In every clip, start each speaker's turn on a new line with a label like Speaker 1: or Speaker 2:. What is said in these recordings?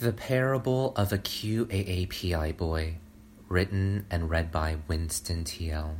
Speaker 1: The Parable of a QAAPI Boy, written and read by Winston T.L.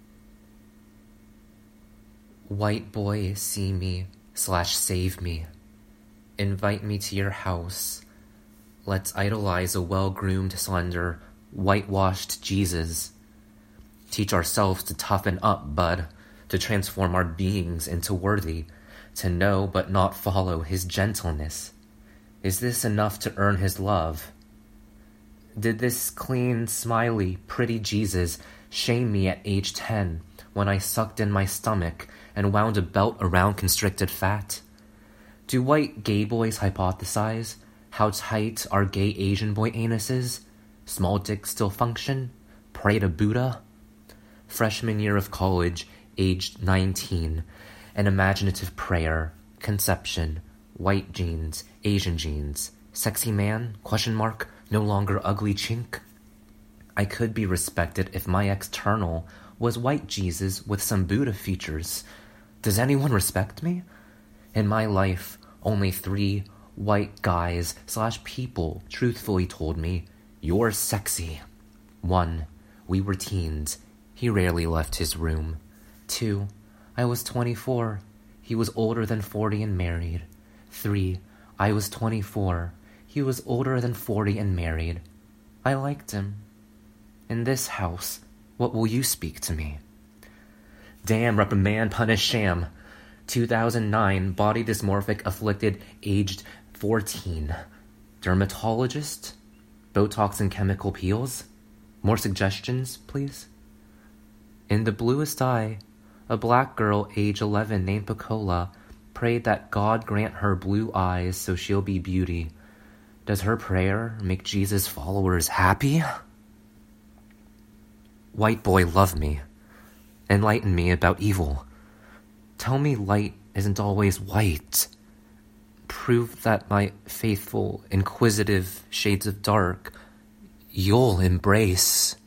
Speaker 1: White boy, see me/save me. Invite me to your house. Let's idolize a well-groomed, slender, whitewashed Jesus. Teach ourselves to toughen up, bud, to transform our beings into worthy, to know but not follow his gentleness. Is this enough to earn his love? Did this clean, smiley, pretty Jesus shame me at age 10 when I sucked in my stomach and wound a belt around constricted fat? Do white gay boys hypothesize how tight are gay Asian boy anuses? Small dicks still function? Pray to Buddha? Freshman year of college, aged 19, an imaginative prayer, conception, white jeans, Asian jeans, sexy man, ? No longer ugly chink. I could be respected if my external was white Jesus with some Buddha features. Does anyone respect me? In my life, only 3 white guys/people truthfully told me, "You're sexy." 1. We were teens. He rarely left his room. 2. I was 24. He was older than 40 and married. 3. I was 24. He was older than 40 and married. I liked him. In this house, what will you speak to me? Damn, reprimand, punish, sham. 2009, body dysmorphic, afflicted, aged 14. Dermatologist? Botox and chemical peels? More suggestions, please? In the bluest eye, a black girl, age 11, named Pecola, prayed that God grant her blue eyes so she'll be beauty. Does her prayer make Jesus' followers happy? White boy, love me. Enlighten me about evil. Tell me light isn't always white. Prove that my faithful, inquisitive shades of dark you'll embrace.